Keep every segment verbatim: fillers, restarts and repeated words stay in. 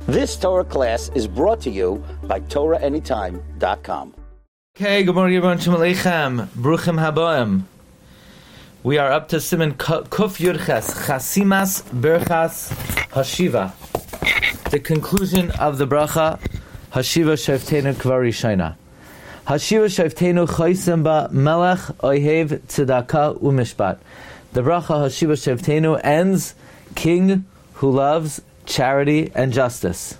This Torah class is brought to you by Torah Anytime dot com. Okay, good morning everyone. Shalom Aleichem. Bruchim Haboim. We are up to Siman Kuf Yudches, Chasimas Berchas Hashiva. The conclusion of the bracha, Hashiva Shavtenu Kvar Rishayna. Hashiva Shavtenu Chaysim Ba Melech Ohev Tzedakah Umishpat. The bracha Hashiva Shavtenu ends, King who loves charity and justice.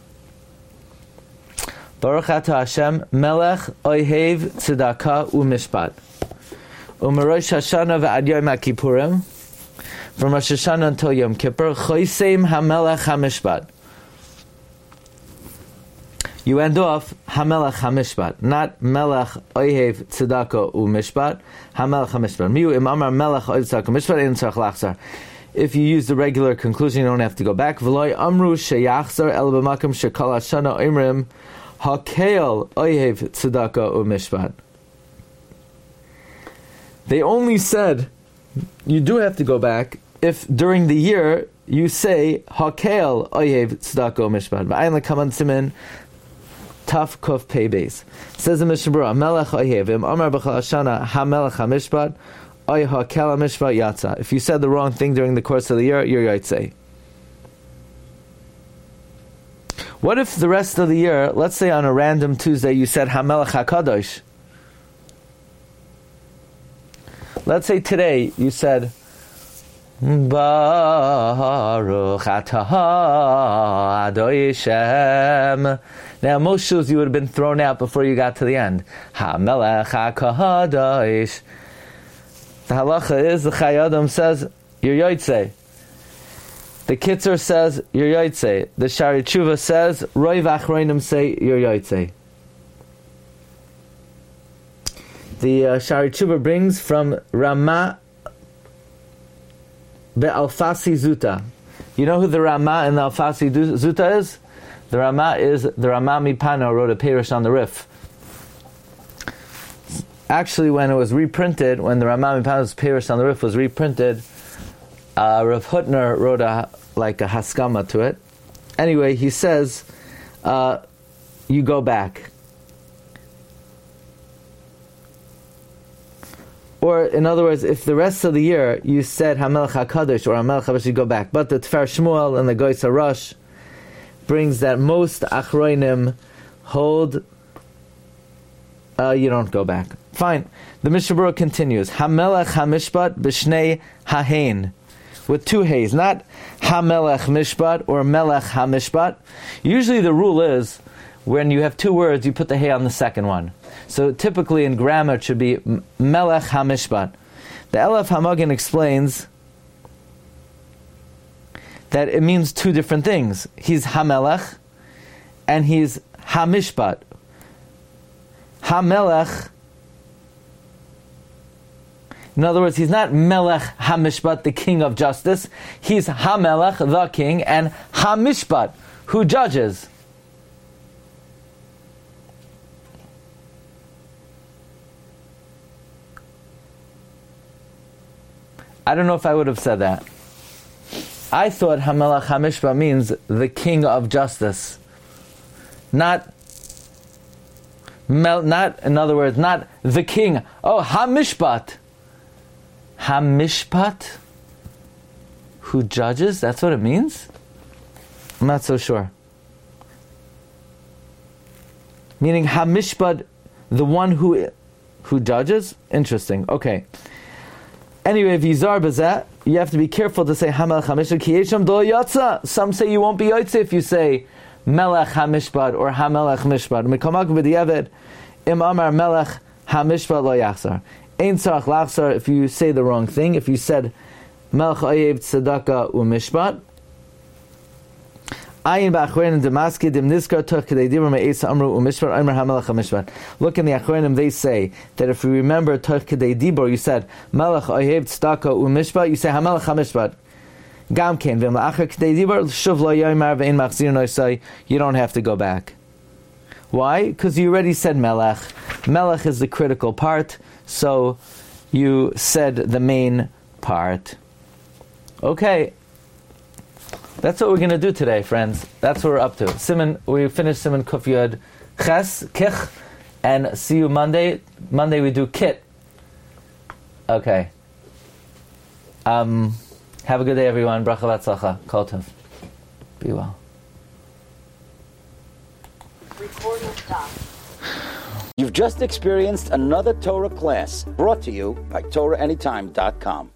Baruch Atah Hashem Melech Ohev Tzedakah Umishpat. U'merosh Hashanah ve'ad Yom HaKippurim, from Rosh Hashanah until Yom Kippur, Choseim HaMelech HaMishpat. You end off HaMelech HaMishpat, not Melech Ohev Tzedakah U'Mishpat, HaMelech HaMishpat. Miu im Amar Melech Ohev Tzedakah U'Mishpat, ein tzarich lachzar. If you use the regular conclusion, you don't have to go back. V'loi amru sheyachzar el b'makom shekol hashana imrim hakeil ohev tzedakah u'mishpat. They only said, you do have to go back, if during the year you say hakeil ohev tzedakah u'mishpat. V'ayin l'kaman simin taf kuf pei beis. Says the Mishnah Berurah, melech ohev im amar b'chol hashana ha-melech ha-mishpat. If you said the wrong thing during the course of the year, you're Yaitse. What if the rest of the year, let's say on a random Tuesday, you said HaMelech HaKadosh? Let's say today you said Baruch Atah Adonai Shem. Now most shoes you would have been thrown out before you got to the end. HaMelech HaKadosh. The halacha is, the Chai Adam says, you're Yotzei. The Kitzur says, you're Yotzei. The Shari Tshuva says, Roi Vachroinim say, you're Yotzei. The uh, Shari Tshuva brings from Rama Be'alfasi Zuta. You know who the Rama in the Alfasi Zuta is? The Rama is the Rama Mipano, wrote a Perush on the Rif. Actually, when it was reprinted, when the Rama Mipano's Perush on the Rif was reprinted, uh, Rav Hutner wrote a like a haskama to it. Anyway, he says, uh, you go back. Or, in other words, if the rest of the year you said HaMelech HaKadosh or HaMelech HaKadosh, you go back. But the Tfar Shmuel and the Goyis HaRosh brings that most Achroinim hold, uh, you don't go back. Fine. The Mishnah Berurah continues. HaMelech HaMishpat b'shnei hahein. With two hays. Not HaMelech Mishpat or Melech HaMishpat. Usually the rule is, when you have two words, you put the hay on the second one. So typically in grammar it should be Melech HaMishpat. The Elef HaMagen explains that it means two different things. He's HaMelech and he's HaMishpat. HaMelech, in other words, he's not Melech HaMishpat, the king of justice. He's HaMelech, the king, and HaMishpat, who judges. I don't know if I would have said that. I thought HaMelech HaMishpat means the king of justice. Not Mel, not, in other words, not the king. Oh, HaMishpat. HaMishpat? Who judges? That's what it means? I'm not so sure. Meaning HaMishpat, the one who who judges? Interesting. Okay. Anyway, if Yizar Bazat, you have to be careful to say HaMelech HaMishpat, Ki Yesham Do Yatza. Some say you won't be Yotze if you say Melech HaMishpat or HaMelech Mishpat. Mekamak v'diavad im amar Melech HaMishpat lo yachzar. Ein tzarich lachzar if you say the wrong thing. If you said Melech Ohev Tzedakah u'Mishpat. Ayin ba'achronim demaski dim nizkar toch kedei dibur me'esa amru u'Mishpat amar HaMelech HaMishpat. Look in the achronim, they say that if you remember toch kedei dibur, you said Melech Ohev Tzedakah u'Mishpat, you say HaMelech HaMishpat. You don't have to go back. Why? Because you already said Melech. Melech is the critical part, so you said the main part. Okay. That's what we're going to do today, friends. That's what we're up to. Simon, we finished Simon Kuf Yud Ches, Kich, and see you Monday. Monday we do Kit. Okay. Um, have a good day, everyone. Bracha v'atzlacha. Kol tov. Be well. Recording stop. You've just experienced another Torah class brought to you by Torah Anytime dot com.